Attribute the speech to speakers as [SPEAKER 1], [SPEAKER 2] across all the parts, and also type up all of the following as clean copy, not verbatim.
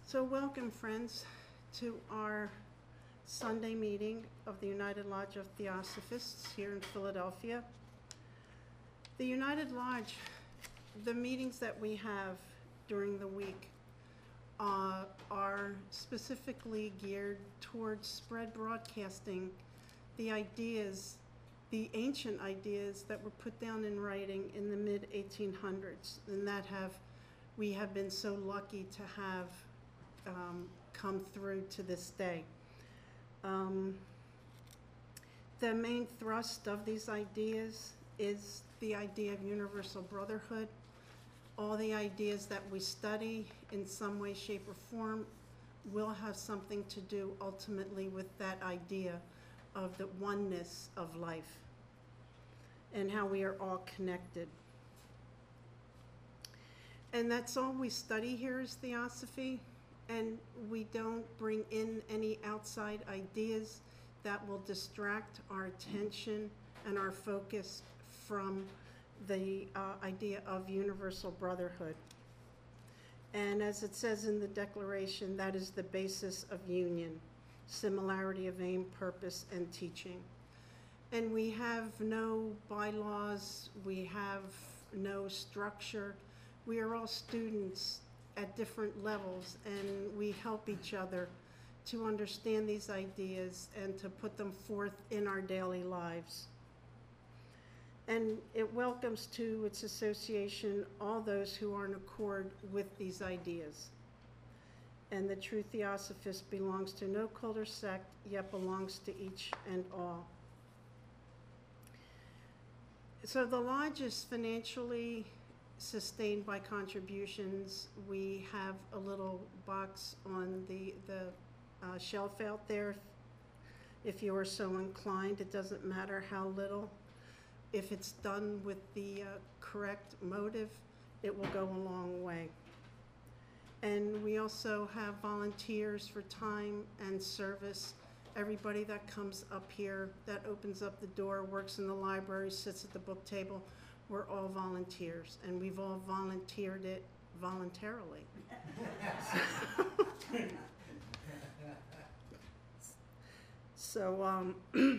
[SPEAKER 1] So welcome, friends, to our Sunday meeting of the United Lodge of Theosophists here in Philadelphia. The United Lodge, the meetings that we have during the week are specifically geared towards spread broadcasting the ideas, the ancient ideas that were put down in writing in the mid-1800s, and that we have been so lucky to have come through to this day. The main thrust of these ideas is the idea of universal brotherhood. All the ideas that we study in some way, shape, or form will have something to do ultimately with that idea of the oneness of life and how we are all connected. And that's all we study here is theosophy, and we don't bring in any outside ideas that will distract our attention and our focus from the idea of universal brotherhood. And as it says in the Declaration, that is the basis of union, similarity of aim, purpose, and teaching. And we have no bylaws, we have no structure. We are all students at different levels, and we help each other to understand these ideas and to put them forth in our daily lives. And it welcomes to its association all those who are in accord with these ideas. And the true Theosophist belongs to no cult or sect, yet belongs to each and all. So the lodge is financially sustained by contributions. We have a little box on the shelf out there if you are so inclined. It doesn't matter how little. If it's done with the correct motive, it will go a long way. And we also have volunteers for time and service. Everybody that comes up here, that opens up the door, works in the library, sits at the book table, we're all volunteers, and we've all volunteered it voluntarily. So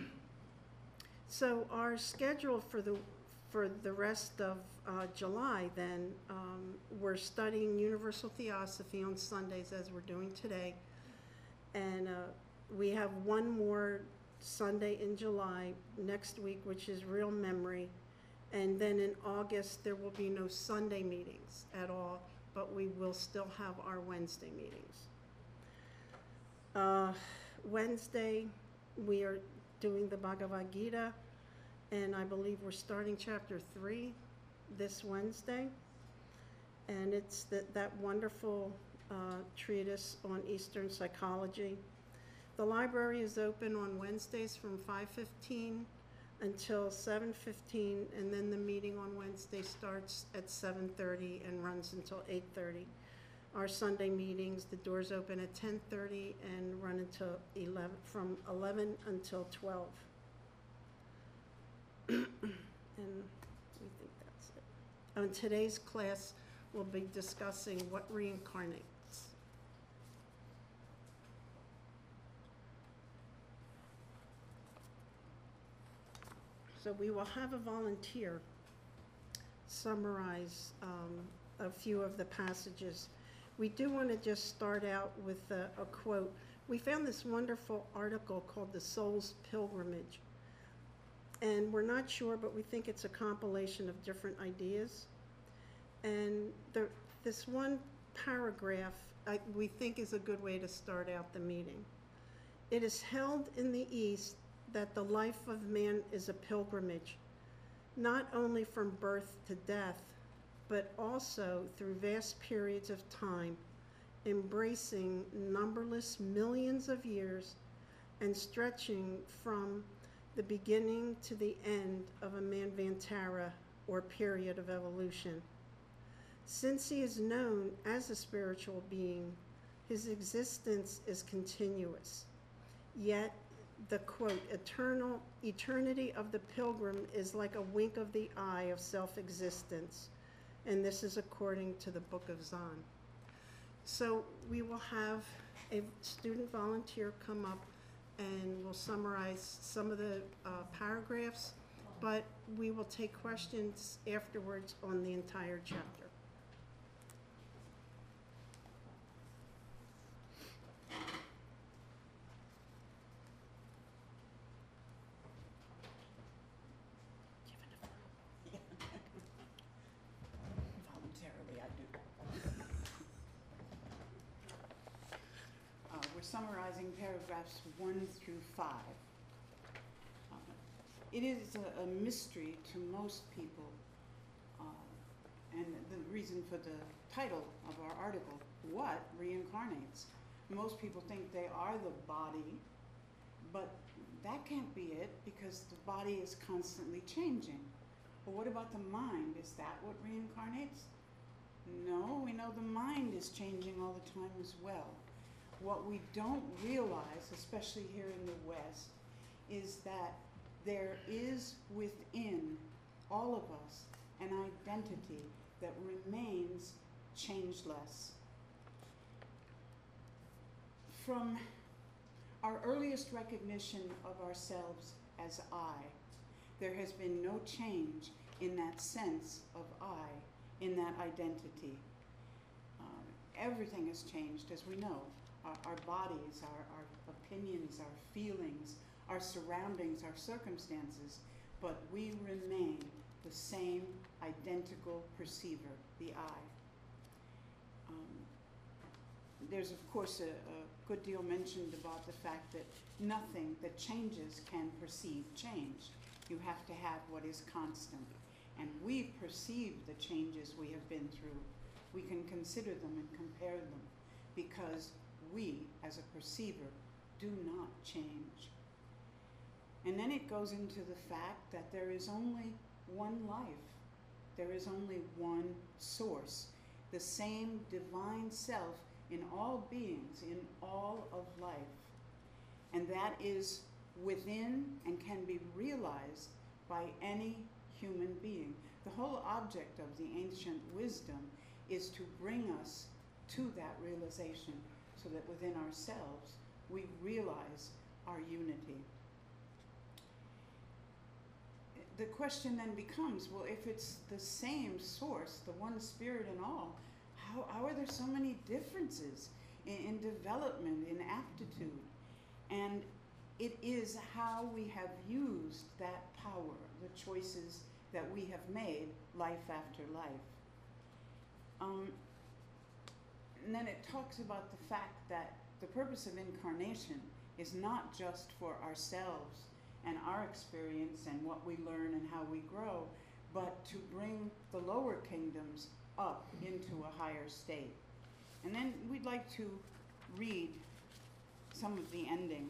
[SPEAKER 1] our schedule for the rest of July, then, we're studying Universal Theosophy on Sundays, as we're doing today, and we have one more Sunday in July next week, which is Real Memory. And then in August, there will be no Sunday meetings at all, but we will still have our Wednesday meetings. Wednesday, we are doing the Bhagavad Gita, and I believe we're starting chapter 3 this Wednesday. And it's that wonderful treatise on Eastern psychology. The library is open on Wednesdays from 5:15 until 7:15, and then the meeting on Wednesday starts at 7:30 and runs until 8:30. Our Sunday meetings, the doors open at 10:30 and run until 11, from 11 until 12. And we think that's it. And today's class will be discussing what reincarnates. So we will have a volunteer summarize a few of the passages. We do want to just start out with a quote. We found this wonderful article called The Soul's Pilgrimage. And we're not sure, but we think it's a compilation of different ideas. And this one paragraph we think is a good way to start out the meeting. It is held in the East that the life of man is a pilgrimage, not only from birth to death, but also through vast periods of time, embracing numberless millions of years and stretching from the beginning to the end of a manvantara, or period of evolution. Since he is known as a spiritual being, his existence is continuous. Yet the, quote, eternity of the pilgrim is like a wink of the eye of self-existence. And this is according to the Book of Zan. So we will have a student volunteer come up and we'll summarize some of the paragraphs, but we will take questions afterwards on the entire chapter.
[SPEAKER 2] Voluntarily, I do. We're summarizing paragraphs 1 through 5. It is a mystery to most people, and the reason for the title of our article, what reincarnates? Most people think they are the body, but that can't be it because the body is constantly changing. But what about the mind? Is that what reincarnates? No, we know the mind is changing all the time as well. What we don't realize, especially here in the West, is that there is within all of us an identity that remains changeless. From our earliest recognition of ourselves as I, there has been no change in that sense of I, in that identity. Everything has changed, as we know. Our bodies, our opinions, our feelings, our surroundings, our circumstances, but we remain the same identical perceiver, the I. There's, of course, a good deal mentioned about the fact that nothing that changes can perceive change. You have to have what is constant. And we perceive the changes we have been through. We can consider them and compare them because we, as a perceiver, do not change. And then it goes into the fact that there is only one life. There is only one source, the same divine self in all beings, in all of life. And that is within and can be realized by any human being. The whole object of the ancient wisdom is to bring us to that realization so that within ourselves we realize our unity. The question then becomes, well, if it's the same source, the one spirit in all, how are there so many differences in development, in aptitude? And it is how we have used that power, the choices that we have made life after life. And then it talks about the fact that the purpose of incarnation is not just for ourselves and our experience and what we learn and how we grow, but to bring the lower kingdoms up into a higher state. And then we'd like to read some of the ending.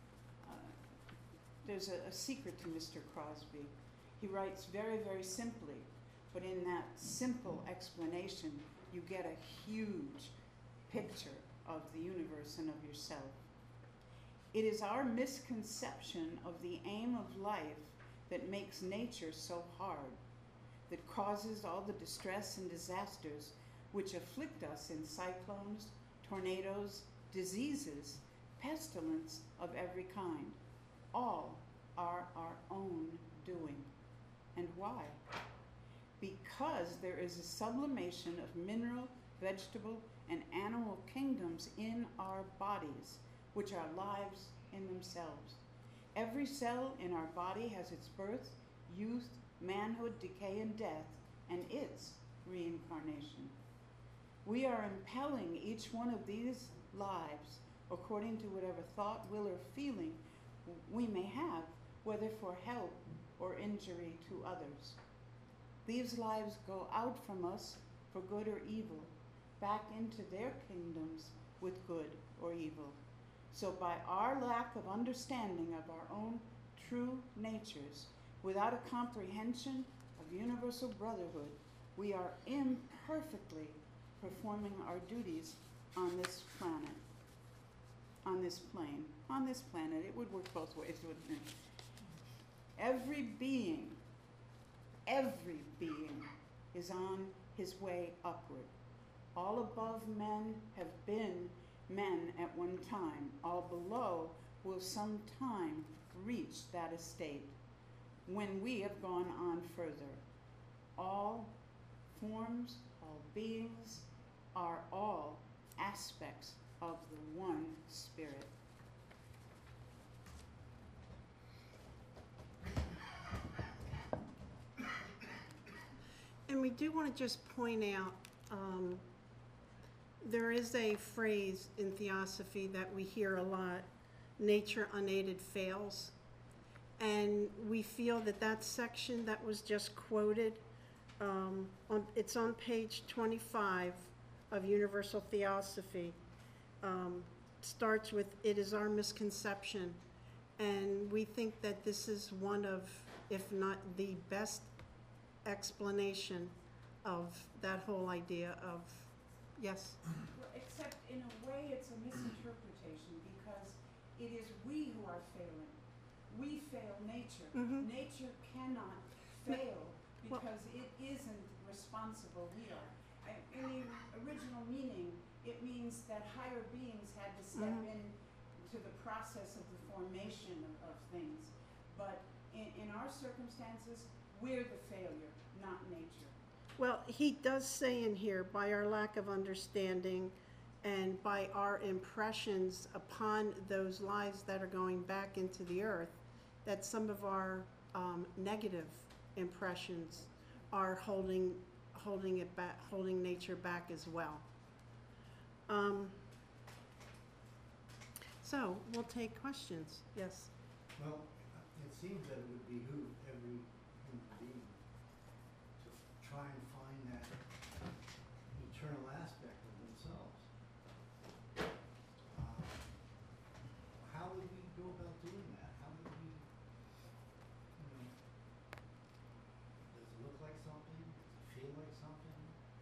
[SPEAKER 2] There's a secret to Mr. Crosby. He writes very, very simply, but in that simple explanation, you get a huge picture of the universe and of yourself. It is our misconception of the aim of life that makes nature so hard, that causes all the distress and disasters which afflict us in cyclones, tornadoes, diseases, pestilence of every kind. All are our own doing. And why? Because there is a sublimation of mineral, vegetable, and animal kingdoms in our bodies, which are lives in themselves. Every cell in our body has its birth, youth, manhood, decay, and death, and its reincarnation. We are impelling each one of these lives according to whatever thought, will, or feeling we may have, whether for help or injury to others. These lives go out from us for good or evil, back into their kingdoms with good or evil. So by our lack of understanding of our own true natures, without a comprehension of universal brotherhood, we are imperfectly performing our duties on this planet, on this plane, on this planet. It would work both ways, wouldn't it? Every being is on his way upward. All above men have been men at one time. All below will sometime reach that estate when we have gone on further. All forms, all beings are all aspects of the one spirit.
[SPEAKER 1] And we do want to just point out, there is a phrase in theosophy that we hear a lot, nature unaided fails. And we feel that that section that was just quoted, it's on page 25 of Universal Theosophy, starts with, "It is our misconception." And we think that this is one of, if not the best explanation of that whole idea of, yes?
[SPEAKER 2] Well, except in a way it's a misinterpretation because it is we who are failing. We fail nature.
[SPEAKER 1] Mhm.
[SPEAKER 2] Nature cannot fail
[SPEAKER 1] Well-
[SPEAKER 2] because it isn't responsible. We are. In the original meaning, it means that higher beings had to step
[SPEAKER 1] Mhm.
[SPEAKER 2] in to the process of the formation of things. But in our circumstances, we're the failure, not nature.
[SPEAKER 1] Well, he does say in here, by our lack of understanding and by our impressions upon those lives that are going back into the earth, that some of our negative impressions are holding it back, holding nature back as well. So we'll take questions. Yes.
[SPEAKER 3] Well, it seems that it would behoove every human being to try and find that eternal aspect of themselves. How would we go about doing that? How would we, does it look like something? Does it feel like something?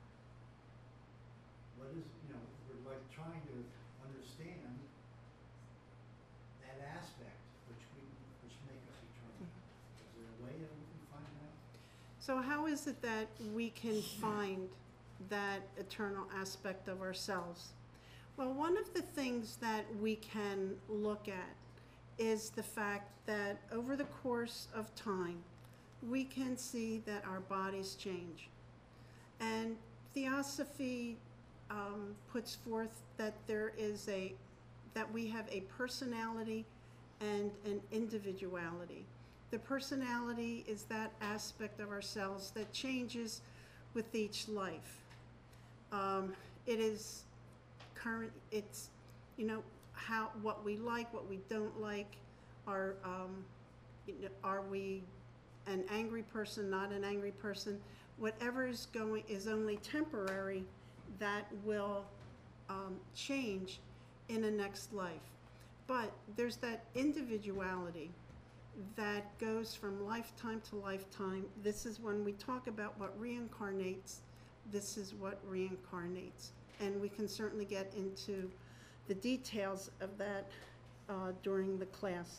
[SPEAKER 3] What is, we're like trying to understand that aspect which make us eternal. Is there a way that we can find that?
[SPEAKER 1] So how is it that we can find that eternal aspect of ourselves? Well, one of the things that we can look at is the fact that over the course of time, we can see that our bodies change. And Theosophy puts forth that that we have a personality and an individuality. The personality is that aspect of ourselves that changes with each life. It is current, it's, what we like, what we don't like, are we an angry person, not an angry person? Whatever is only temporary, that will change in a next life. But there's that individuality that goes from lifetime to lifetime. This is when we talk about what reincarnates, this is what reincarnates. And we can certainly get into the details of that during the class.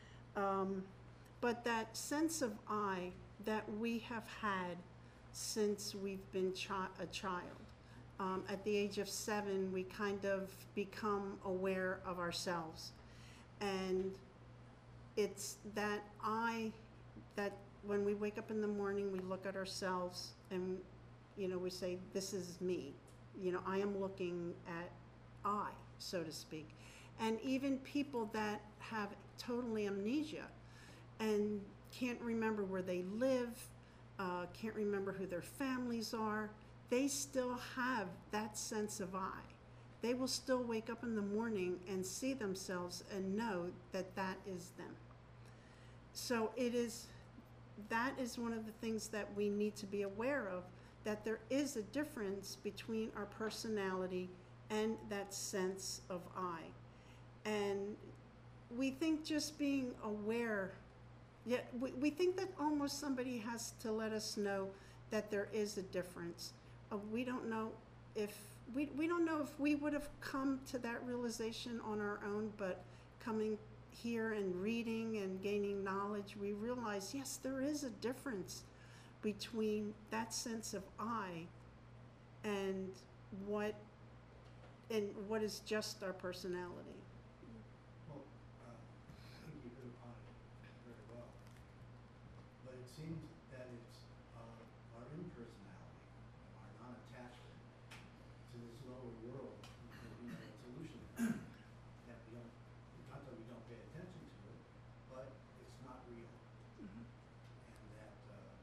[SPEAKER 1] But that sense of I that we have had since we've been a child. At the age of 7, we kind of become aware of ourselves. And it's that that when we wake up in the morning, we look at ourselves and, we say, this is me. I am looking at I, so to speak. And even people that have totally amnesia and can't remember where they live, can't remember who their families are, they still have that sense of I. They will still wake up in the morning and see themselves and know that that is them. So that is one of the things that we need to be aware of, that there is a difference between our personality and that sense of I. And we think just being aware, we think that almost somebody has to let us know that there is a difference. We don't know if we would have come to that realization on our own, but coming here and reading and gaining knowledge, we realize, yes, there is a difference between that sense of I and what, and what is just our personality.
[SPEAKER 3] Well, I think you hit upon it very well. But it seems that it's our impersonality, our non-attachment to this lower world, because, you know, it's illusionary. That we don't, not that we don't pay attention to it, but it's not real.
[SPEAKER 1] Mhm.
[SPEAKER 3] And that,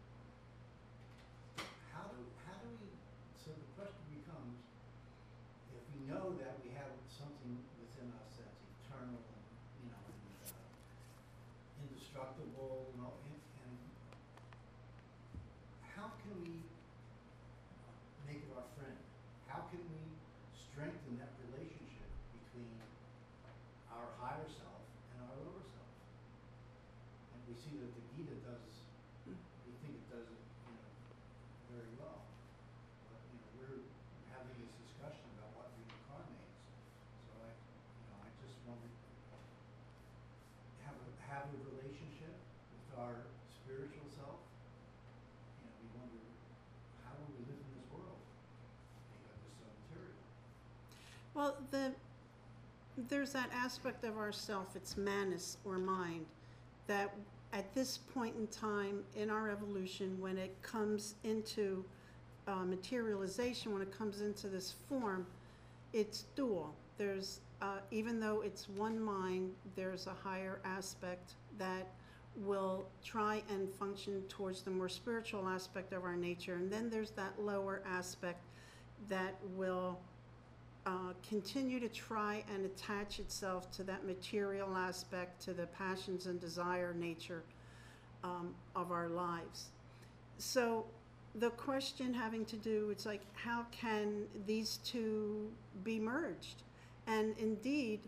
[SPEAKER 3] how do we, so the question becomes, if we know that we have something within us that's eternal and, you know, and indestructible and all, and how can we make it our friend? How can we strengthen that relationship between our higher self and our lower self? And we see that the Gita does, we think it does it, you know, very well. But, you know, we're having this discussion about what reincarnates. So I just want to have a relationship with our spiritual self. You know, we wonder, how do we live in this world? Because it's so material.
[SPEAKER 1] Well, there's that aspect of ourself, it's manas or mind, that at this point in time in our evolution, when it comes into materialization, when it comes into this form, it's dual. There's, even though it's one mind, there's a higher aspect that will try and function towards the more spiritual aspect of our nature. And then there's that lower aspect that will continue to try and attach itself to that material aspect, to the passions and desire nature of our lives. So the question having to do, it's like, how can these two be merged? And indeed,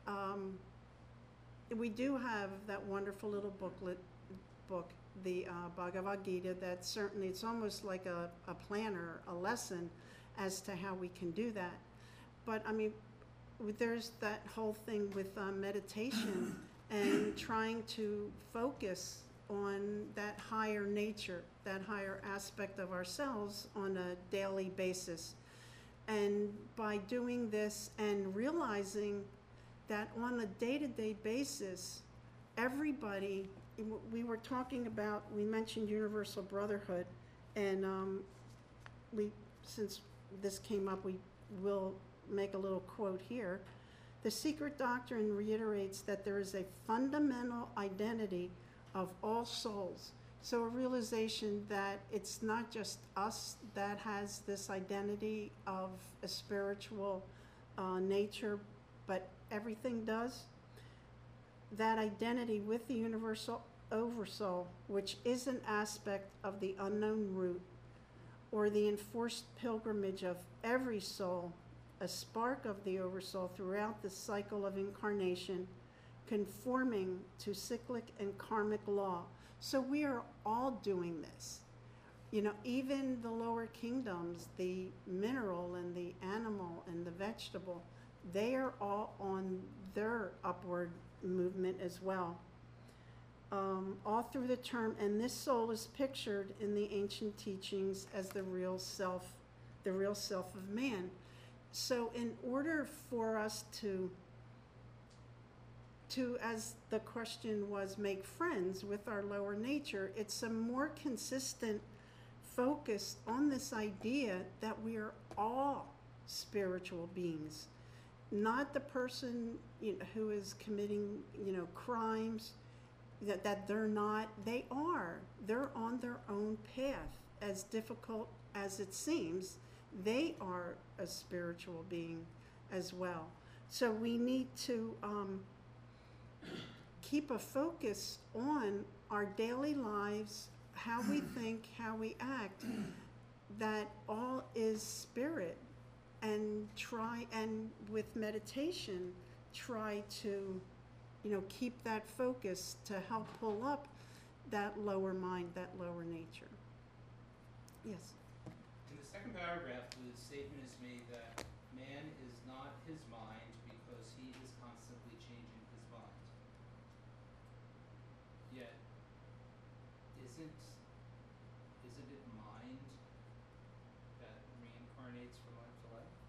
[SPEAKER 1] we do have that wonderful little book, the Bhagavad Gita, that certainly, it's almost like a planner, a lesson as to how we can do that. But I mean, there's that whole thing with meditation and trying to focus on that higher nature, that higher aspect of ourselves on a daily basis. And by doing this and realizing that on a day-to-day basis, everybody, we were talking about, we mentioned universal brotherhood, and since this came up, we will make a little quote here. The secret doctrine reiterates that there is a fundamental identity of all souls. So a realization that it's not just us that has this identity of a spiritual nature, but everything does. That identity with the universal oversoul, which is an aspect of the unknown root, or the enforced pilgrimage of every soul, a spark of the oversoul throughout the cycle of incarnation, conforming to cyclic and karmic law. So we are all doing this. You know, even the lower kingdoms, the mineral and the animal and the vegetable, they are all on their upward movement as well. All through the term, and this soul is pictured in the ancient teachings as the real self of man. So in order for us to, as the question was, make friends with our lower nature, it's a more consistent focus on this idea that we are all spiritual beings, not the person, you know, who is committing, you know, crimes, that they're not. They are. They're on their own path. As difficult as it seems, they are a spiritual being as well. So we need to keep a focus on our daily lives, how we think, how we act, that all is spirit, and try, and with meditation, try to, you know, keep that focus to help pull up that lower mind, that lower nature. Yes?
[SPEAKER 4] In the second paragraph, the statement is made that man is not his mind because he is constantly changing his mind. Yet, isn't it mind that reincarnates from life to life?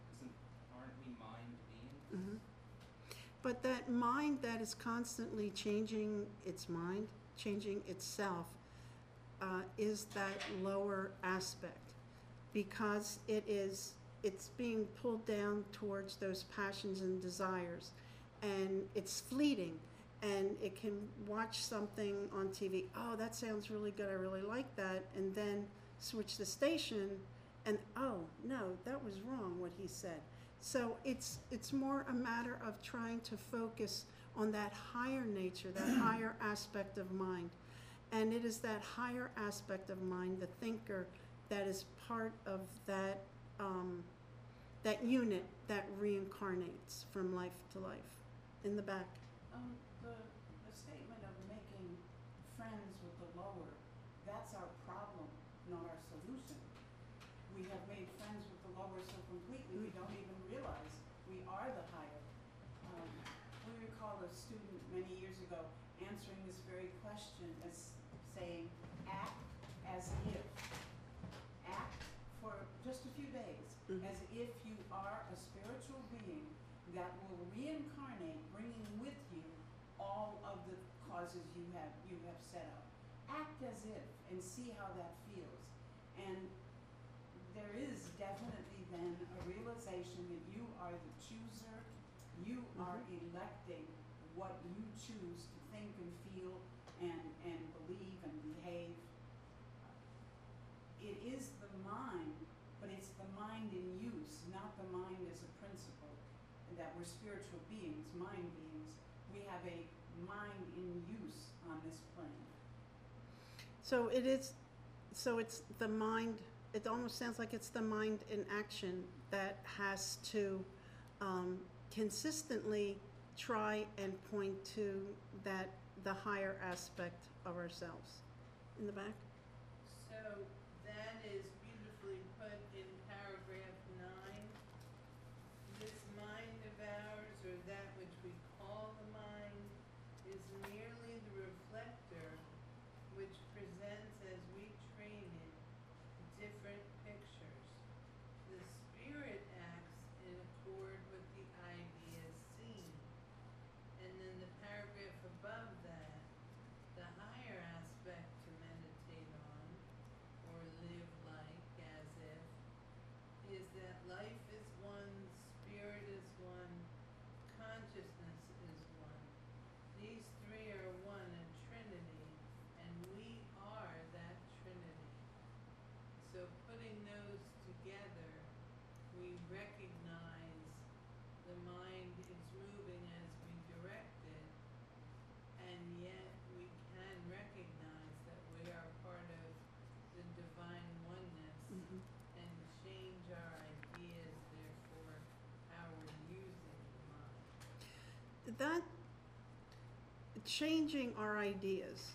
[SPEAKER 4] aren't we mind beings?
[SPEAKER 1] Mhm. But that mind that is constantly changing its mind, changing itself, is that lower aspect, because it's being pulled down towards those passions and desires, and it's fleeting, and it can watch something on TV. Oh, that sounds really good. I really like that, and then switch the station, and oh no, that was wrong what he said. So it's more a matter of trying to focus on that higher nature, that higher aspect of mind. And it is that higher aspect of mind, the thinker, that is part of that that unit that reincarnates from life to life. In the back.
[SPEAKER 2] The statement of making friends with the lower, that's our problem, not our solution. We have made friends with the lower so completely we don't even realize we are the higher. We recall a student many years ago answering this very question as saying, act as if. Act for just a few days, as if you are a spiritual being that will reincarnate, bringing with you all of the causes you have set up. Act as if and see how that feels. And there is definitely then a realization that you are the chooser, you are electing what you choose to think and feel and believe and behave. It is the mind, but it's the mind in use, not the mind as a principle. That we're spiritual beings, mind beings. We have a mind in use on this plane.
[SPEAKER 1] So it's the mind, it almost sounds like it's the mind in action that has to consistently try and point to the higher aspect of ourselves. In the back?
[SPEAKER 5] So that is beautifully put in paragraph 9. This mind of ours, or that which we call the mind, is merely the reflector which presents as we train it different pictures. The spirit acts in accord with the ideas seen. And then the paragraph above that, the higher aspect to meditate on, or live like as if, is that life is one, spirit is one, consciousness is one. These three are one, a trinity, and we are that trinity. So putting those together, we recognize the mind is moving as we direct it, and yet we can recognize that we are part of the divine oneness and change our ideas, therefore how we're using the mind.
[SPEAKER 1] That changing our ideas,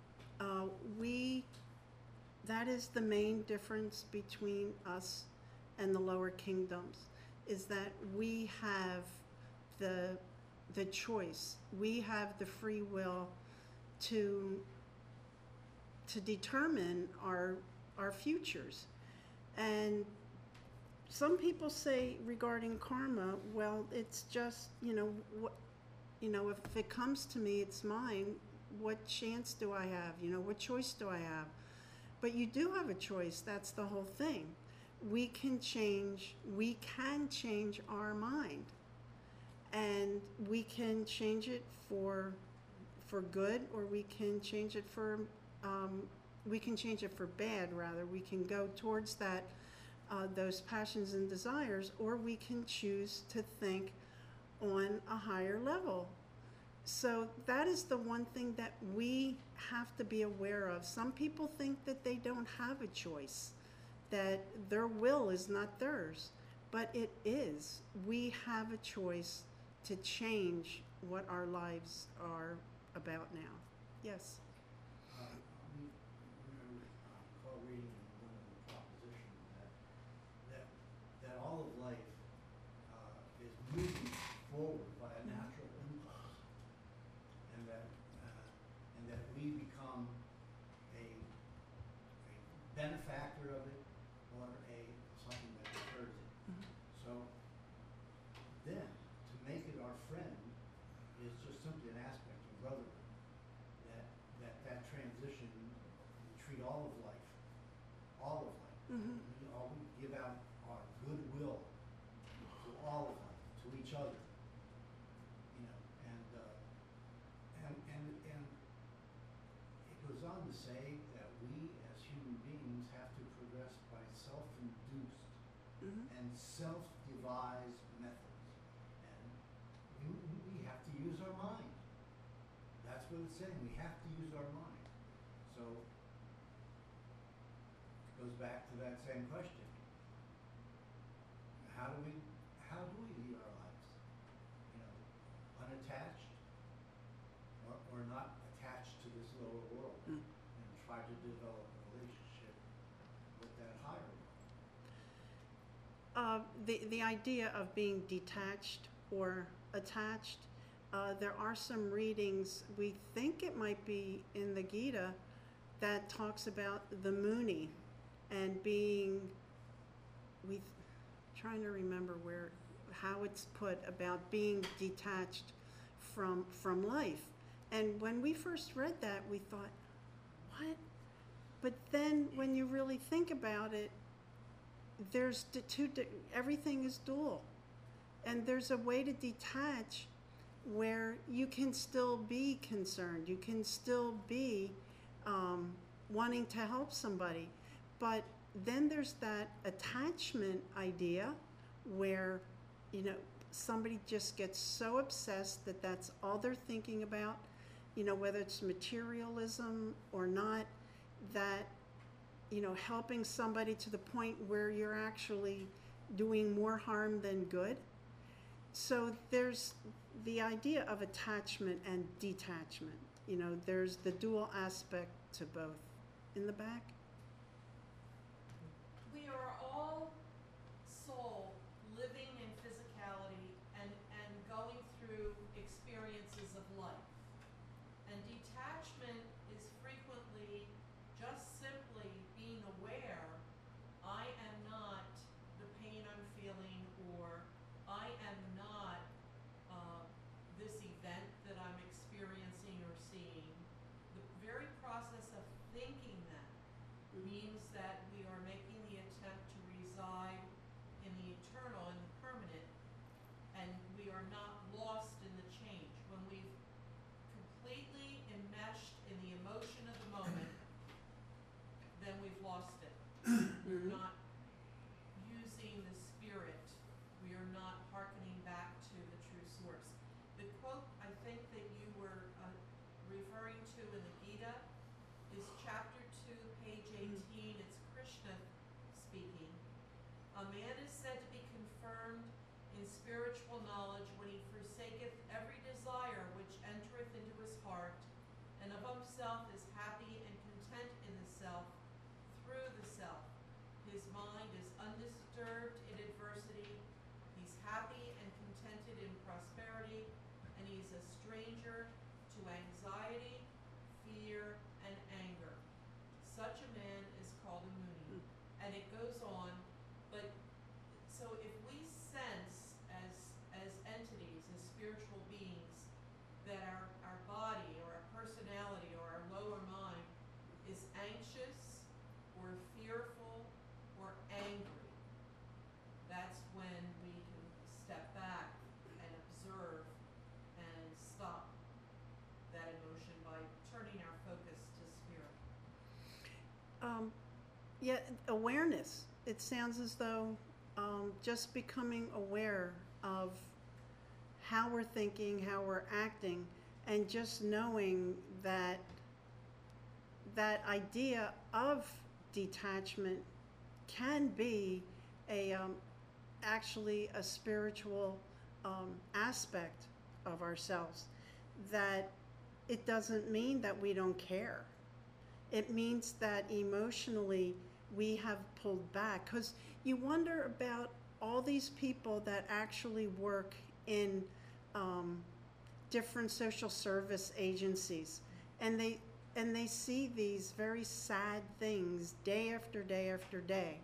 [SPEAKER 1] that is the main difference between us and the lower kingdoms, is that we have the choice, we have the free will to determine our futures. And some people say regarding karma, well, it's just, if it comes to me, it's mine. What chance do I have? What choice do I have? But you do have a choice. That's the whole thing. We can change our mind, and we can change it for good, or we can change it for bad, rather. We can go towards that, those passions and desires, or we can choose to think on a higher level. So that is the one thing that we have to be aware of. Some people think that they don't have a choice, that their will is not theirs, but it is. We have a choice to change what our lives are about now. Yes?
[SPEAKER 3] I recall reading in one of the propositions that all of life is moving forward by a natural impulse, and that we become a benefactor of it, or something that deters it. So friend is just simply an aspect of brotherhood. That transition, we treat all of life.
[SPEAKER 1] Mhm.
[SPEAKER 3] We give out our goodwill to all of life, to each other. You know, and it goes on to say that we as human beings have to progress by self-induced
[SPEAKER 1] Mhm.
[SPEAKER 3] and self-devised methods. And we have to use our mind. That's what it's saying. We have to use our mind. So it goes back to that same question. How do we lead our lives? You know, unattached or not attached to this lower world,
[SPEAKER 1] Mm.
[SPEAKER 3] and try to develop a relationship with that higher world.
[SPEAKER 1] The idea of being detached or attached, there are some readings, we think it might be in the Gita, that talks about the Muni and being, trying to remember how it's put about being detached from life. And when we first read that, we thought, what? But then when you really think about it, there's everything is dual. And there's a way to detach where you can still be concerned, you can still be wanting to help somebody. But then there's that attachment idea where, you know, somebody just gets so obsessed that that's all they're thinking about, you know, whether it's materialism or not, that, you know, helping somebody to the point where you're actually doing more harm than good. So there's the idea of attachment and detachment. You know, there's the dual aspect to both. In the back?
[SPEAKER 6] We are all soul living in physicality and going through experiences of life. And detachment is frequently just simply being aware, I am not the pain I'm feeling, or I am not this event that I'm experiencing or seeing. The very process of thinking that means that we are making the attempt to reside in the eternal and the permanent, and we are not lost in the change. When we've completely enmeshed in the emotion of the moment, then we've lost it. We're not using the spirit. We are not hearkening back to the true source. The quote I think that you were referring to in the Gita is chapter 2, page 18. It's Krishna speaking. A man is said to be confirmed in spiritual knowledge when he forsaketh every desire which entereth into his heart, and of himself is happy and content in the self, through the self. His mind is undisturbed in adversity. He's happy and contented in prosperity, and he's a stranger to anxiety, fear, and anger. Such a man is called a Muni. And it goes on, but so if we sense as entities, as spiritual beings, that our body or our personality or our lower mind is anxious or fearful or angry, that's when we can step back and observe and stop that emotion by turning our focus to spirit.
[SPEAKER 1] Yeah, awareness. It sounds as though just becoming aware of how we're thinking, how we're acting, and just knowing that that idea of detachment can be actually a spiritual aspect of ourselves. That it doesn't mean that we don't care. It means that emotionally we have pulled back, because you wonder about all these people that actually work in different social service agencies, and they see these very sad things day after day after day.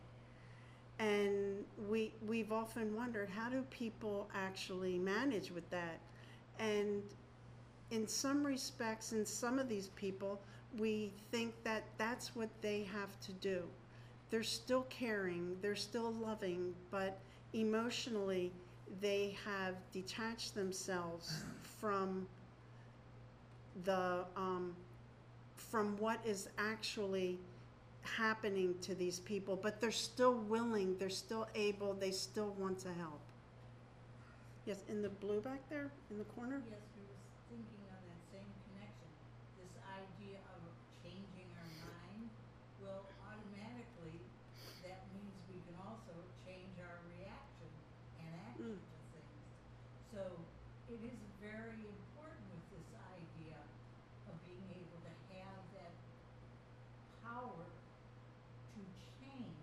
[SPEAKER 1] And we've often wondered, how do people actually manage with that? And in some respects, in some of these people, we think that that's what they have to do. They're still caring, they're still loving, but emotionally, they have detached themselves from the from what is actually happening to these people, but they're still willing, they're still able, they still want to help. Yes, in the blue back there, in the corner?
[SPEAKER 7] Yes, we were thinking of that same connection. This idea of changing our mind, well, automatically, that means we can also change our reaction and action to things. So it is very important with this idea of being able to have that power to change,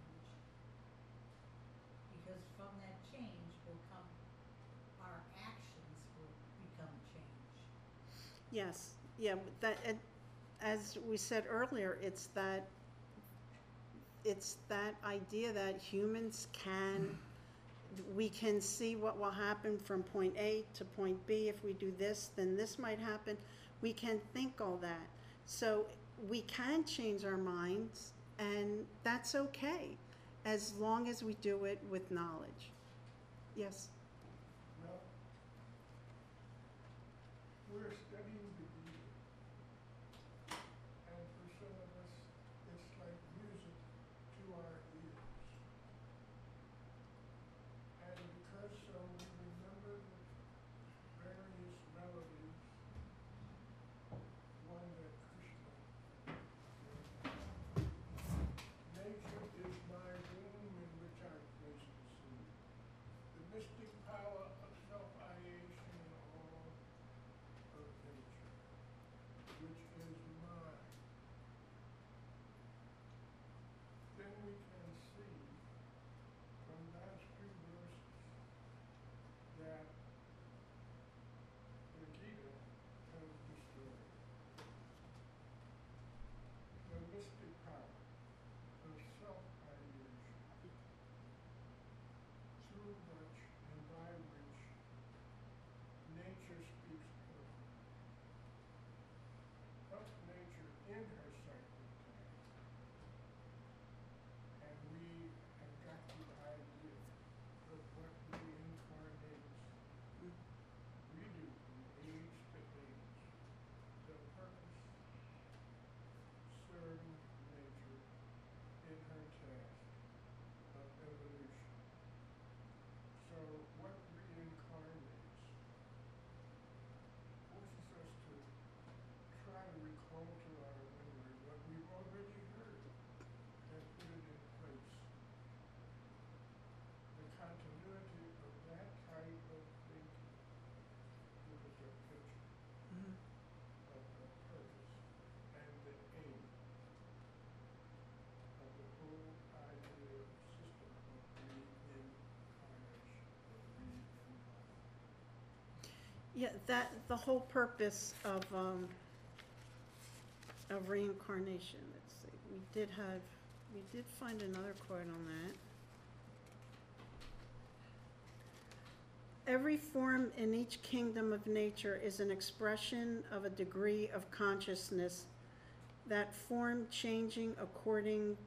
[SPEAKER 7] because from that change will come, our actions will become change.
[SPEAKER 1] Yes, yeah, that, as we said earlier, it's that idea that humans can, we can see what will happen from point A to point B. If we do this, then this might happen. We can think all that. So we can change our minds, and that's okay, as long as we do it with knowledge. Yes?
[SPEAKER 8] Well, we're studying the Gita, and for some of us, it's like music to our ears. And because so, we remember the various melodies, one that Krishna said, nature is my room in which I place the sea. The mystic power of self-ideation in all of nature, which is mine. Then we can see from those few verses that the Gita tells the story. The mystic power of self-ideation, through which and by which nature speaks perfectly. But nature in her cyclic time, and we have got the idea of what reincarnates. We do from age to age. The purpose, serving nature in her task of evolution. So what reincarnates forces us to try to recall to our memory what we've already heard and put it in place. The continuity of that type of thinking gives us a picture of the purpose and the aim of the whole idea of system of reincarnation, of reincarnation.
[SPEAKER 1] Yeah, that, the whole purpose of reincarnation, let's see, we did find another quote on that. Every form in each kingdom of nature is an expression of a degree of consciousness, that form changing according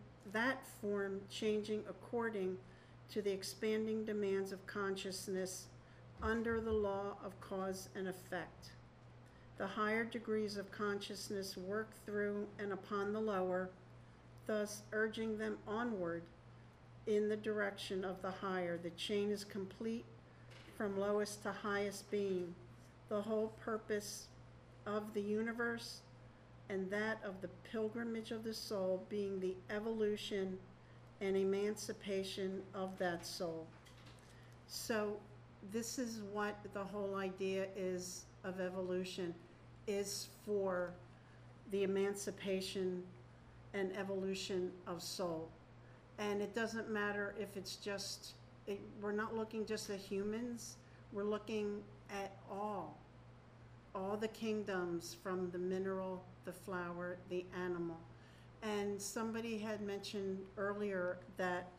[SPEAKER 1] to the expanding demands of consciousness under the law of cause and effect. The higher degrees of consciousness work through and upon the lower, thus urging them onward in the direction of the higher. The chain is complete from lowest to highest being. The whole purpose of the universe and that of the pilgrimage of the soul being the evolution and emancipation of that soul. So this is what the whole idea is of evolution, is for the emancipation and evolution of soul. And it doesn't matter if it's just, we're not looking just at humans, we're looking at all the kingdoms, from the mineral, the flower, the animal. And somebody had mentioned earlier that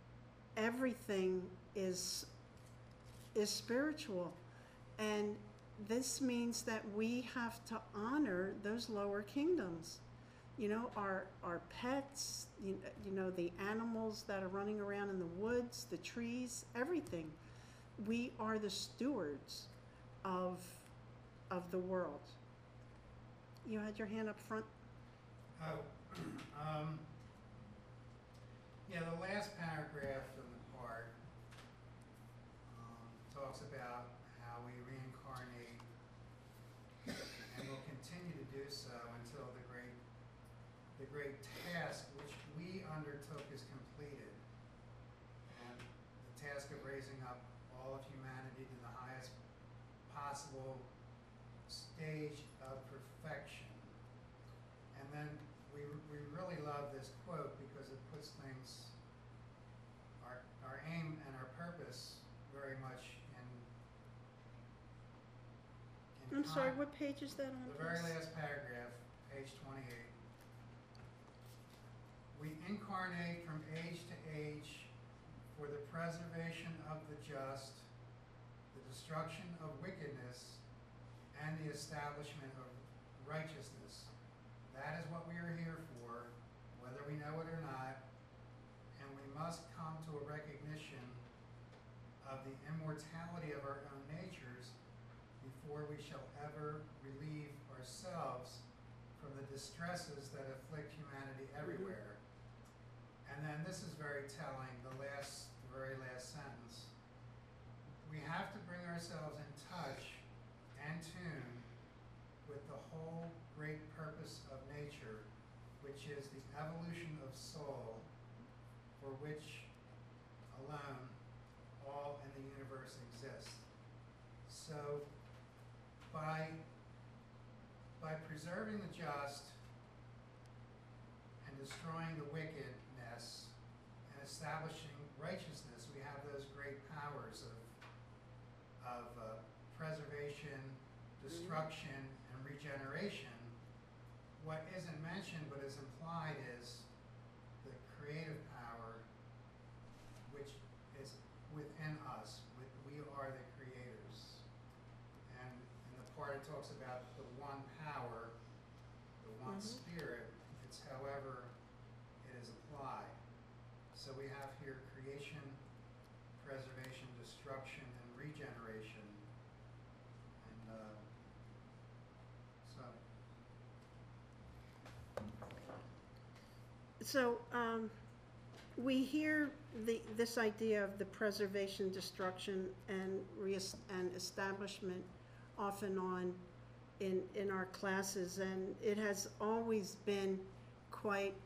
[SPEAKER 1] everything is spiritual. And this means that we have to honor those lower kingdoms. You know, our pets, you know, the animals that are running around in the woods, the trees, everything. We are the stewards of the world. You had your hand up front?
[SPEAKER 9] Oh, yeah, the last paragraph in the part talks about how we reincarnate and will continue to do so until the great task which we undertook is completed, and the task of raising up all of humanity to the highest possible stage of perfection. And then we really love this quote because it puts things, our aim and our purpose very much in
[SPEAKER 1] I'm sorry, what page is that on?
[SPEAKER 9] the very
[SPEAKER 1] please?
[SPEAKER 9] last paragraph, page 28. We incarnate from age to age for the preservation of the just, the destruction of wickedness, and the establishment of righteousness. That is what we are here for, whether we know it or not, and we must come to a recognition of the immortality of our own natures before we shall ever relieve ourselves from the distresses that afflict humanity everywhere. And then this is very telling, the very last sentence. We have to bring ourselves in touch and tune with the whole great purpose of nature, which is the evolution of soul, for which alone all in the universe exists. So by preserving the just and destroying the wickedness and establishing righteousness, we have those great powers of preservation, destruction, and regeneration. What isn't mentioned but is implied is the creative power which is within us. We are the creators. And in the part it talks about the one power, the one spirit, it's however it is applied. So we have here creation, preservation, destruction, and regeneration. And
[SPEAKER 1] So, we hear this idea of the preservation, destruction, and establishment off and on in our classes, and it has always been quite,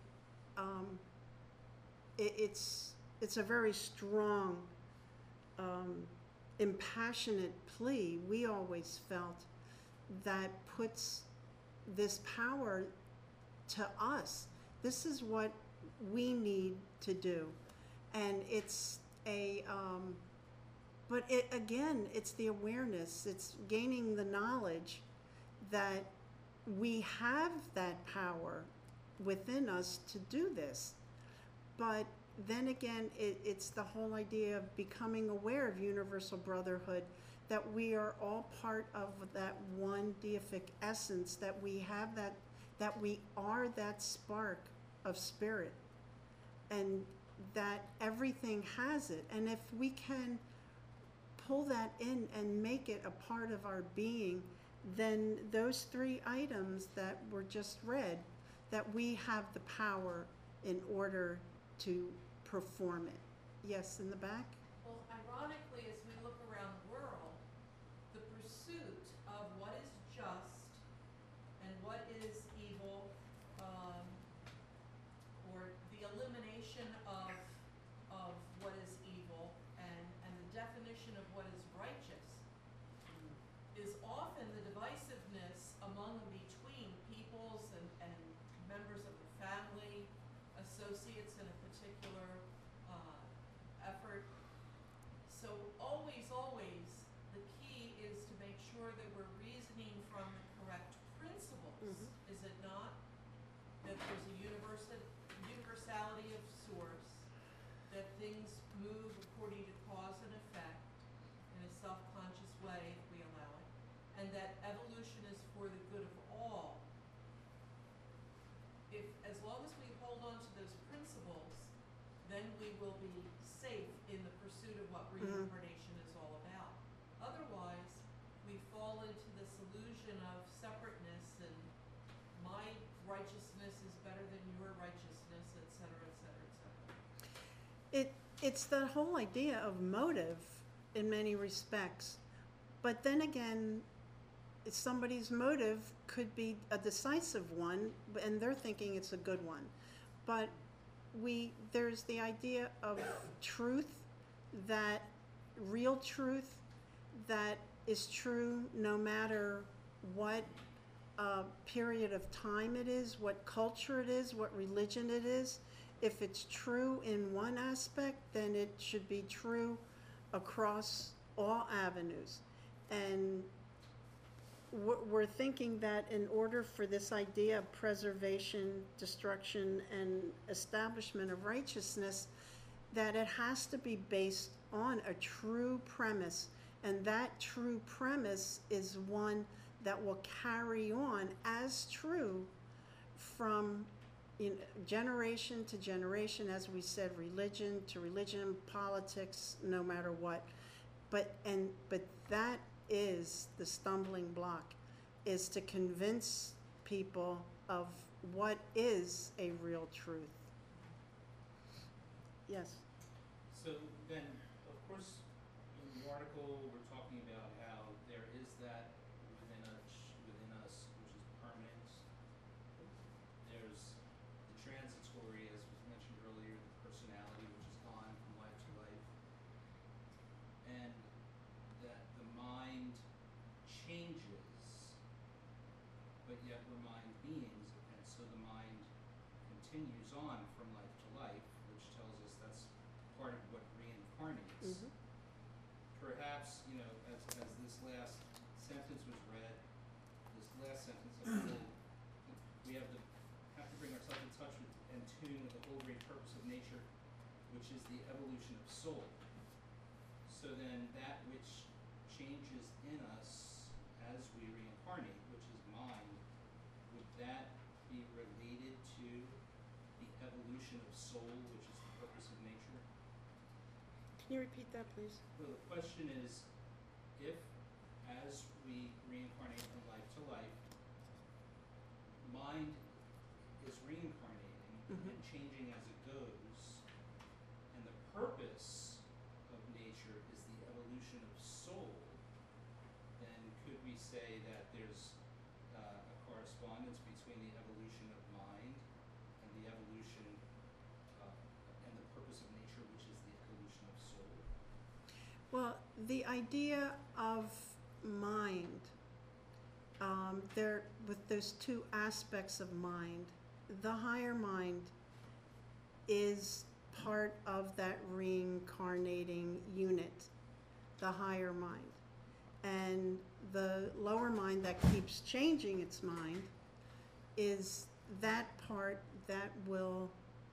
[SPEAKER 1] it's a very strong, impassionate plea, we always felt, that puts this power to us. This is what we need to do. And it's but it's the awareness, it's gaining the knowledge that we have that power within us to do this. But then again, it's the whole idea of becoming aware of universal brotherhood, that we are all part of that one deific essence, that we have that we are that spark of spirit, and that everything has it. And if we can pull that in and make it a part of our being, then those three items that were just read, that we have the power in order to perform it. Yes, in the back?
[SPEAKER 6] Well, ironically, as we look around the world, the pursuit of what is just and what is evil, or the elimination of what is evil and the definition of what is righteous, is often the divisiveness among and between peoples and members of the family, associates in a particular effort. So always, the key is to make sure that we're reasoning from the correct principles, is it not? That there's a universality of source, that things move according to cause and effect in a self-conscious way if we allow it, and
[SPEAKER 1] it's the whole idea of motive in many respects. But then again, somebody's motive could be a decisive one, and they're thinking it's a good one. But there's the idea of truth, that real truth, that is true no matter what period of time it is, what culture it is, what religion it is. If it's true in one aspect, then it should be true across all avenues. And we're thinking that in order for this idea of preservation, destruction, and establishment of righteousness, that it has to be based on a true premise. And that true premise is one that will carry on as true from generation to generation, as we said, religion to religion, politics, no matter what. But that is the stumbling block, is to convince people of what is a real truth. Yes.
[SPEAKER 4] So then, of course, in the article, we're talking about how there is that within us, which is permanent. There's the transitory, as was mentioned earlier, the personality, which is gone from life to life, and that the mind changes, but yet we're mind beings, and so the mind continues on from life to life, which tells us that's part of what reincarnates.
[SPEAKER 1] Mm-hmm.
[SPEAKER 4] Perhaps, as this last sentence was read, this last sentence of the whole, we have to bring ourselves in touch with and tune with the whole great purpose of nature, which is the evolution of soul. So then that which changes in us as we reincarnate, which is mind, would that be related to the evolution of soul, which is the purpose of nature?
[SPEAKER 1] Can you repeat that, please?
[SPEAKER 4] Well, the question is, if as we reincarnate from life to life, mind is reincarnating
[SPEAKER 1] Mhm.
[SPEAKER 4] and changing as it goes, and the purpose of nature is the evolution of soul, then could we say that there's a correspondence between the evolution of mind and the evolution and the purpose of nature, which is the evolution of soul?
[SPEAKER 1] Well, the idea of mind, there with those two aspects of mind, the higher mind is part of that reincarnating unit, the higher mind. And the lower mind that keeps changing its mind is that part that will,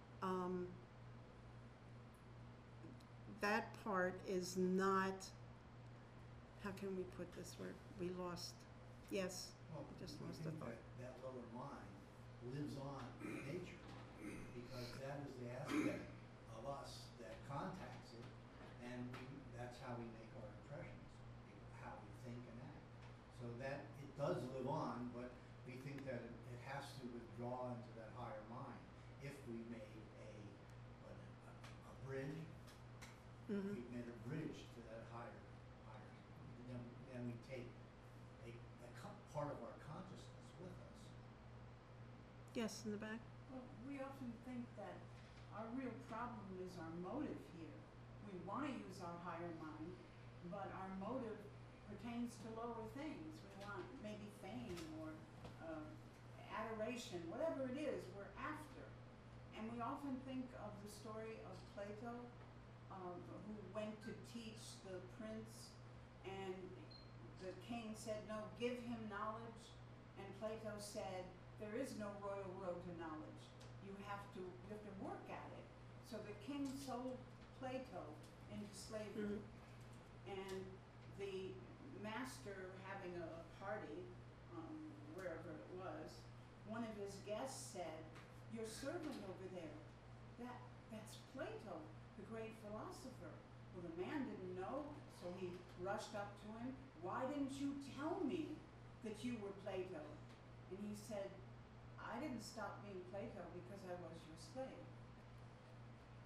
[SPEAKER 1] that part is not, how can we put this word? We lost, yes,
[SPEAKER 3] Well,
[SPEAKER 1] just
[SPEAKER 3] we
[SPEAKER 1] lost the
[SPEAKER 3] think
[SPEAKER 1] thought.
[SPEAKER 3] that lower mind lives on in nature, because that is the aspect of us that contacts it, and that's how we make our impressions, how we think and act. So that it does live on, but we think that it has to withdraw into that higher mind if we made a bridge.
[SPEAKER 1] Mhm.
[SPEAKER 3] We've made a bridge to that higher. Then we take part of our consciousness with us.
[SPEAKER 1] Yes, in the back?
[SPEAKER 2] Well, we often think that our real problem is our motive here. We want to use our higher mind, but our motive pertains to lower things. We want maybe fame or adoration, whatever it is we're after. And we often think of the story of Plato, who went to teach the prince, and the king said, no, give him knowledge. And Plato said, there is no royal road to knowledge. You have to work at it. So the king sold Plato into slavery. And the master, having a party, wherever it was, one of his guests said, your servant over there, that's Plato, the great philosopher. Well, the man didn't know, so he rushed up to him. Why didn't you tell me that you were Plato? And he said, I didn't stop being Plato because I was your slave.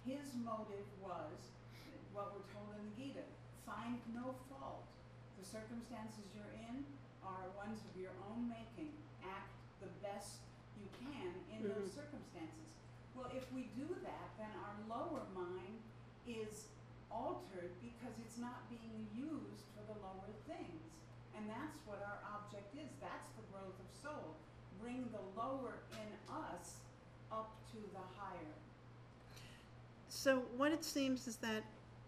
[SPEAKER 2] His motive was what we're told in the Gita: find no fault. The circumstances you're in are ones of your own making. Act the best you can in those circumstances. Well, if we do that, then our lower mind is altered because it's not being used for the lower things. And that's what our object is. That's the growth of soul. Bring the lower in us up to the higher.
[SPEAKER 1] So what it seems is that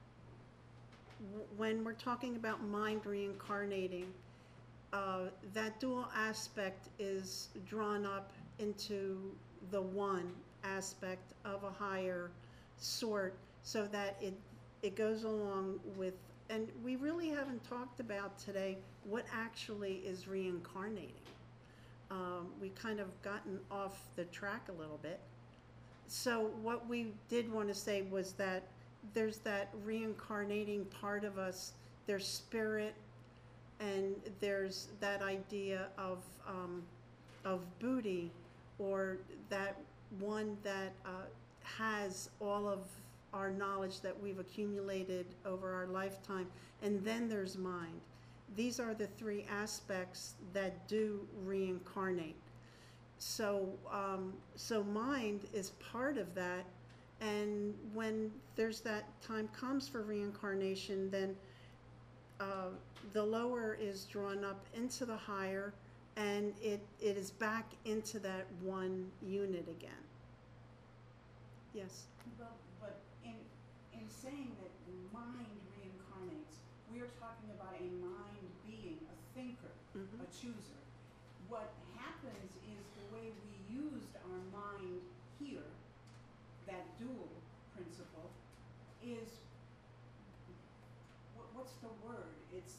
[SPEAKER 1] when we're talking about mind reincarnating, that dual aspect is drawn up into the one aspect of a higher sort, so that it goes along with, and we really haven't talked about today what actually is reincarnating. We kind of gotten off the track a little bit. So what we did want to say was that there's that reincarnating part of us, there's spirit, and there's that idea of Buddhi, or that one that has all of our knowledge that we've accumulated over our lifetime, and then there's mind. These are the three aspects that do reincarnate. So, so mind is part of that, and when there's that time comes for reincarnation, then the lower is drawn up into the higher, and it is back into that one unit again. Yes?
[SPEAKER 2] But in saying that mind reincarnates, we are talking about a mind being, a thinker, a chooser. What happens is the way we used our mind here, that dual principle, is, what's the word? It's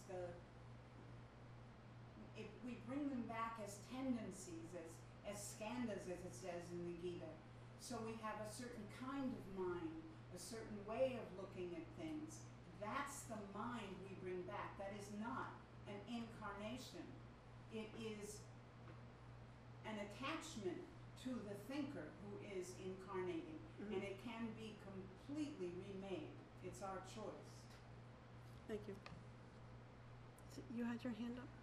[SPEAKER 2] if we bring them back as tendencies, as skandhas, as it says in the Gita. So we have a certain kind of mind, a certain way of looking at things. That's the mind we bring back. That is not an incarnation. It is an attachment to the thinker who is incarnating, and it can be completely remade. It's our choice.
[SPEAKER 1] Thank you. So you had your hand up?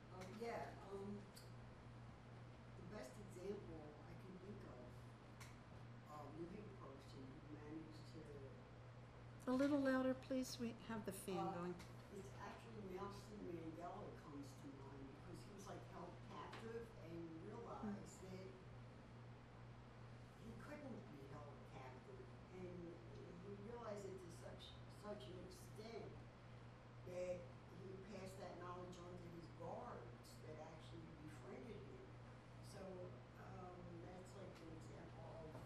[SPEAKER 10] The best example I can think of, living person who managed to,
[SPEAKER 1] A little louder, please. We have the fan going.
[SPEAKER 10] it's actually Nelson Mandela comes to mind, because he was like held captive and realized that he couldn't be held captive, and he realized it to such an extent that he passed that knowledge on to his guards that actually befriended him. So that's like an example of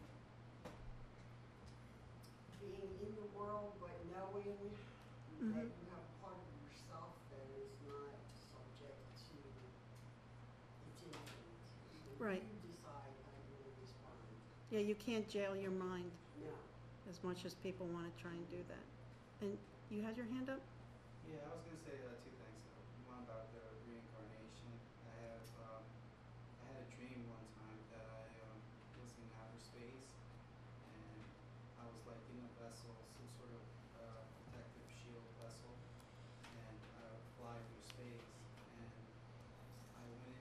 [SPEAKER 10] being in the world but knowing that you have part of yourself that is not subject to its influence.
[SPEAKER 1] Right.
[SPEAKER 10] You decide how you will respond.
[SPEAKER 1] Yeah, you can't jail your mind
[SPEAKER 10] No.
[SPEAKER 1] as much as people want to try and do that. And you had your hand up?
[SPEAKER 11] Yeah, I was going to say two things. One about the reincarnation. I had a dream one time that I was in outer space, and I was like in a vessel, some sort of protective shield vessel, and I would fly through space. And I went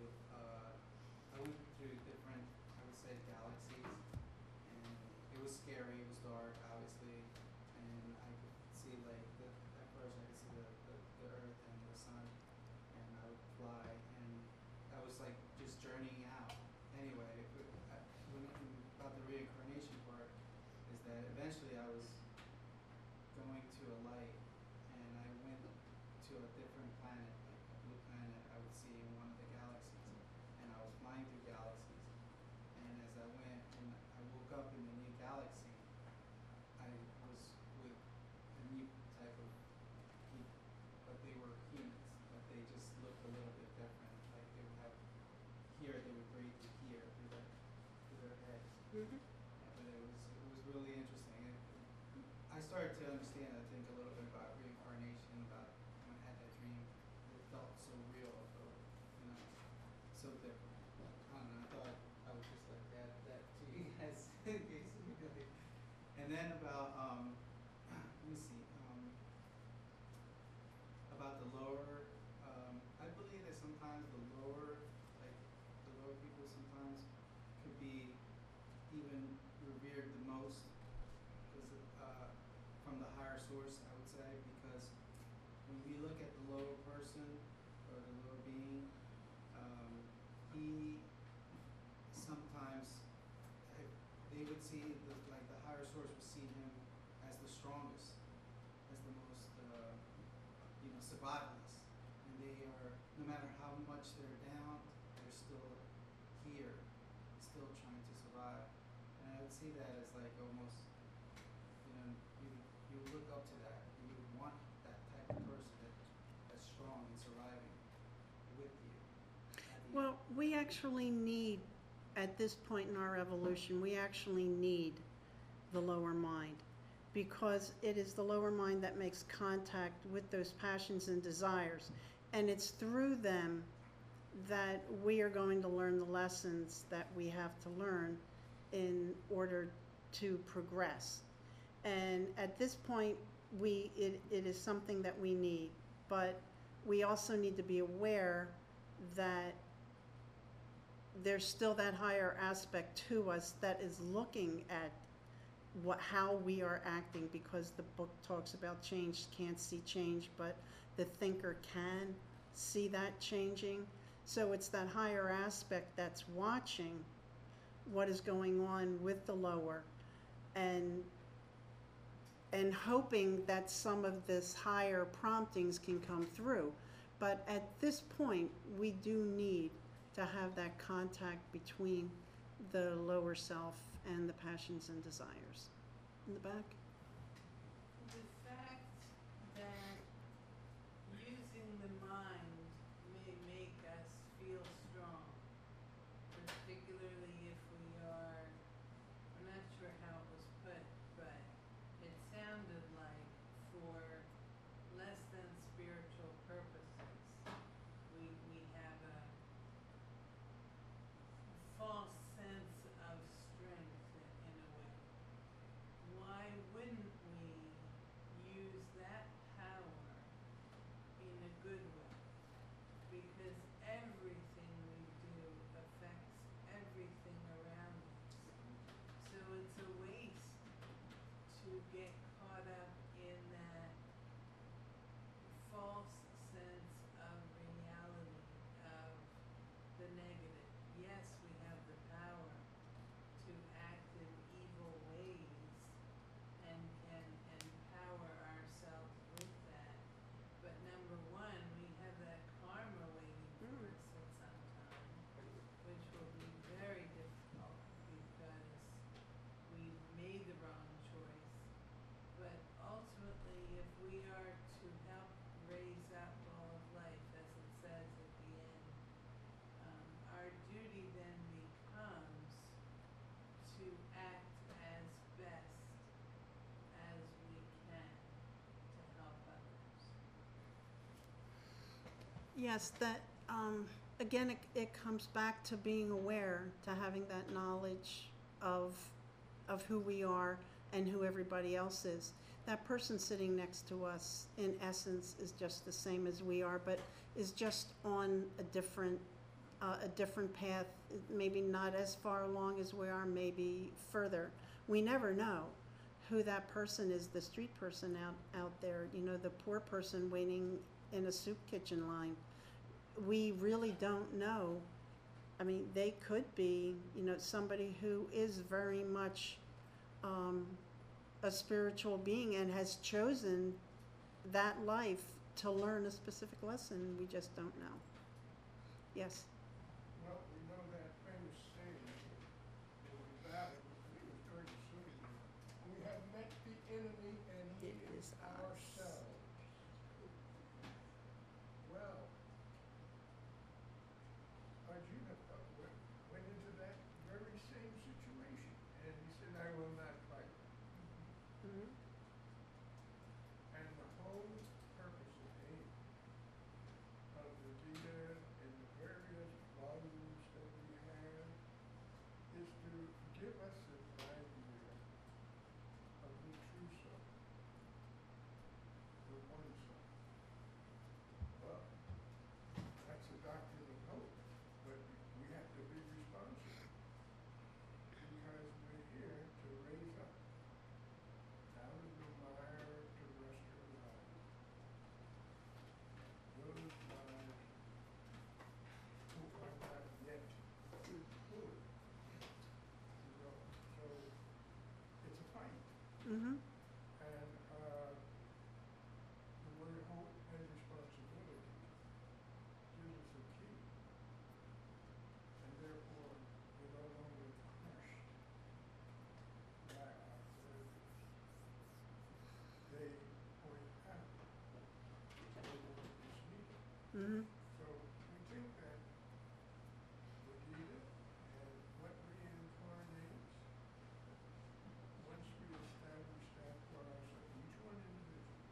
[SPEAKER 11] through different, I would say, galaxies, and it was scary. It was dark, obviously, and I could see like at first I could see the earth and the sun, and I would fly, and I was like just journeying out. Anyway, about the reincarnation part is that eventually I was going to a light, and I went to a different planet, like a blue planet I would see in one of the galaxies, and I was flying through galaxies, and as I went and I woke up in the new galaxy, I was with a new type of people, but they were humans, but they just looked a little bit different. Like they would have here, they would breathe through here, through their heads. But it was really interesting. I started to understand, I think, a little bit about reincarnation, about when I had that dream. It felt so real, it felt, so different. I don't know, I thought I would just like that to you guys. And And then about, let me see, about the lower, I believe that sometimes the lower people sometimes could be even revered the most, because from the higher source, I would say, because when we look at the lower person or the lower being, he sometimes, they would see the higher source would see him as the strongest, as the most survivalist, and they are, no matter how much they're down, they're still here, still trying to survive. And I would see that as like almost, you look up to that, and you want that type of person that's strong and surviving with you.
[SPEAKER 1] Well, we actually need, at this point in our evolution, we actually need the lower mind, because it is the lower mind that makes contact with those passions and desires. And it's through them that we are going to learn the lessons that we have to learn in order to progress. And at this point, it is something that we need, but we also need to be aware that there's still that higher aspect to us that is looking at how we are acting, because the book talks about change, can't see change, but the thinker can see that changing. So it's that higher aspect that's watching what is going on with the lower, and hoping that some of this higher promptings can come through. But at this point, we do need to have that contact between the lower self and the passions and desires. In the back?
[SPEAKER 5] The fact that using the mind may make us feel strong, particularly if we are, I'm not sure how it was put, but it sounded like for less than spiritual purposes, we have a false sense of strength in a way. Why wouldn't we use that power in a good way? Because everything we do affects everything around us. So it's a waste to get caught up in that false sense of reality of the negative. Yes, we have the power to act in evil ways and can empower ourselves with that. But number one, we have that karma waiting for us at some time, which will be very difficult because we made the wrong choice. But ultimately, if we are to help raise up all of life, as it says at the end, our duty then becomes to act as best as we can to help others.
[SPEAKER 1] Yes, that, again, it comes back to being aware, to having that knowledge of who we are and who everybody else is. That person sitting next to us, in essence, is just the same as we are, but is just on a different path, maybe not as far along as we are, maybe further. We never know who that person is, the street person out there, the poor person waiting in a soup kitchen line. We really don't know. I mean, they could be, somebody who is very much a spiritual being and has chosen that life to learn a specific lesson. We just don't know. Yes?
[SPEAKER 8] Well, we know that famous saying, it was valid, I think it was George Swinton. We have met the enemy and he
[SPEAKER 1] It
[SPEAKER 8] is
[SPEAKER 1] is us.
[SPEAKER 8] ourselves. Well, Arjuna went into that very same situation and he said, I will not fight.
[SPEAKER 1] Mm-hmm.
[SPEAKER 8] And the whole purpose of the Gita and the various
[SPEAKER 1] Mm-hmm.
[SPEAKER 8] So we think that Vegeta and what reincarnates, once we establish that for ourselves, each one individually,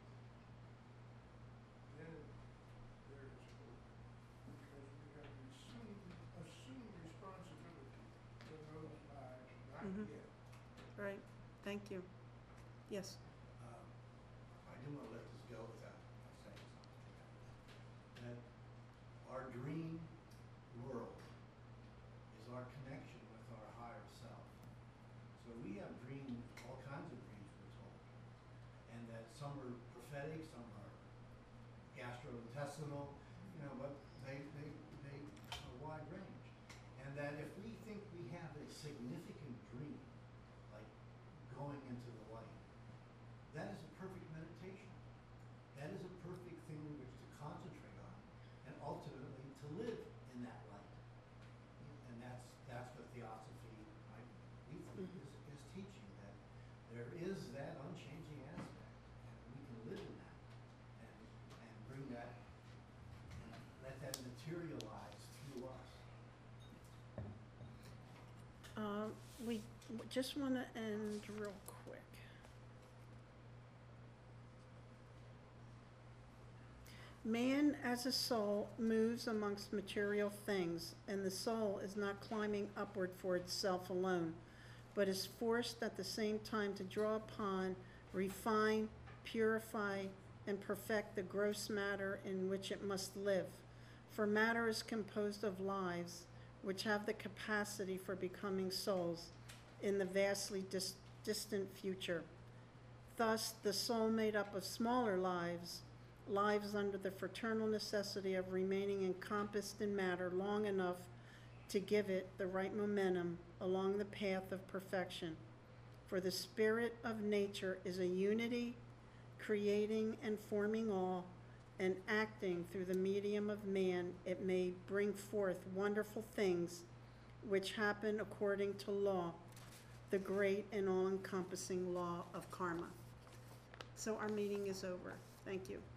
[SPEAKER 8] then there is hope. Because we have assumed responsibility for those lives, not
[SPEAKER 1] Mhm.
[SPEAKER 8] yet.
[SPEAKER 1] Right, thank you. Yes,
[SPEAKER 3] I do want to let this go without saying something. That our dream world is our connection with our higher self. So we have dreams, all kinds of dreams we're told. And that some are prophetic, some are gastrointestinal, but they are wide range. And that if we think we have a significant dream, like going into the light, that is a perfect meditation. That is a perfect thing in which to concentrate on and ultimately to live in that light. And that's what theosophy, we think, is teaching, that there is that unchanging aspect, and we can live in that and bring that and let that materialize through us.
[SPEAKER 1] we just want to end real quick. Man as a soul moves amongst material things, and the soul is not climbing upward for itself alone, but is forced at the same time to draw upon, refine, purify, and perfect the gross matter in which it must live. For matter is composed of lives, which have the capacity for becoming souls in the vastly distant future. Thus, the soul made up of smaller lives under the fraternal necessity of remaining encompassed in matter long enough to give it the right momentum along the path of perfection. For the spirit of nature is a unity, creating and forming all, and acting through the medium of man, it may bring forth wonderful things which happen according to law, the great and all-encompassing law of karma. So our meeting is over. Thank you.